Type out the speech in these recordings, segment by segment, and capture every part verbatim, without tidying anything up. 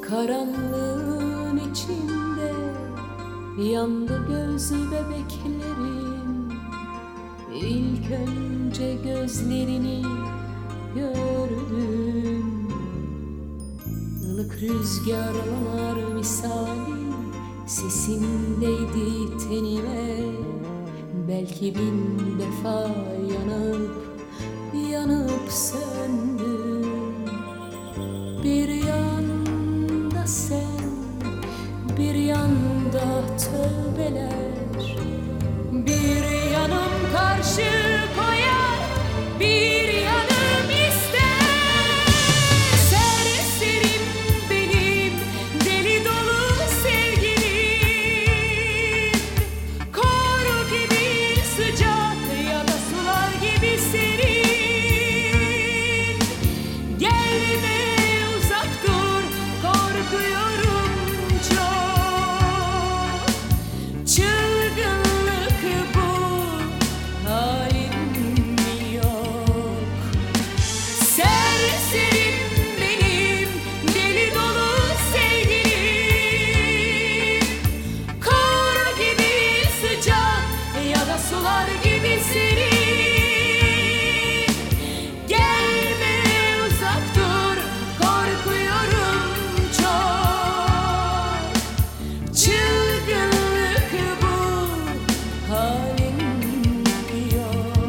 Karanlığın içinde yandı gözü bebeklerim. İlk önce gözlerini gördüm. Ilık rüzgarlar misali sesindeydi tenime. Belki bin defa yanıp yanıp söndüm. Bir yanda sen, bir yanda tövbeler. Bir yanım karşı koyar, bir yanım ister. Serserim benim, deli dolu sevgilim. Kor gibi sıcak ya da sular gibi serin. Gelme uzak dur, korkuyorum çok. Çılgınlık bu, halim yok. Serserim benim, deli dolu sevgilim. Kor gibi sıcak ya da sular gibi serin. Gelme uzak dur, korkuyorum çok. Çılgınlık bu, halim yok.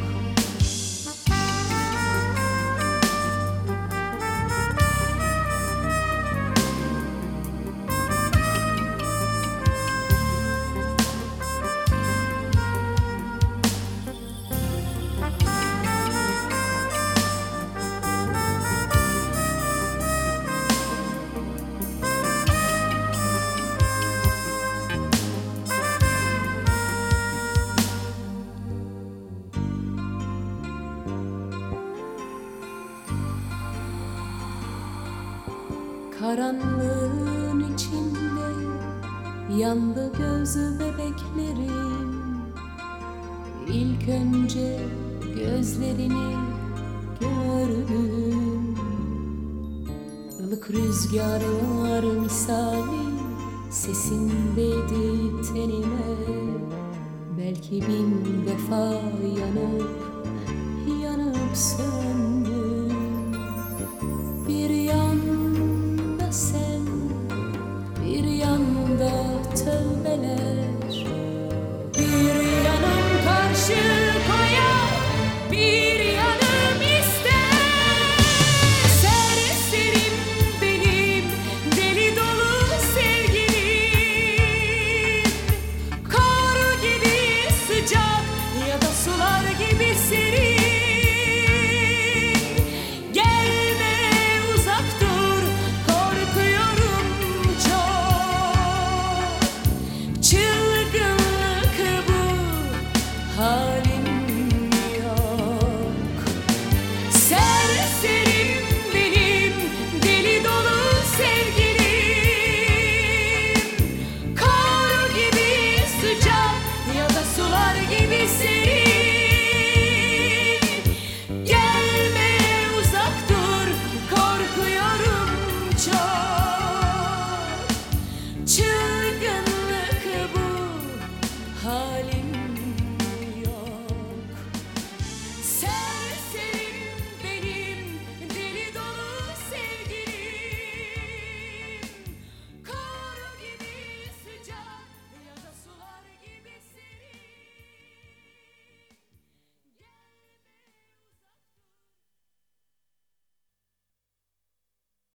Karanlığın içinde yandı gözü bebeklerim. İlk önce gözlerini gördüm. Ilık rüzgarlar misali sesindeydi tenime. Belki bin defa yanıp yanıp söndüm. Bir yanda sen, bir yanda tövbeler. Bir yanım karşı koyar, bir yanım ister. Serserim benim, deli dolu sevgilim. Kor gibi sıcak ya da sular gibi serin. Gelme uzak dur, korkuyorum çok. Çılgınlık bu, halim yok. Serserim benim, deli dolu sevgilim. Kor gibi sıcak ya da sular gibi serin.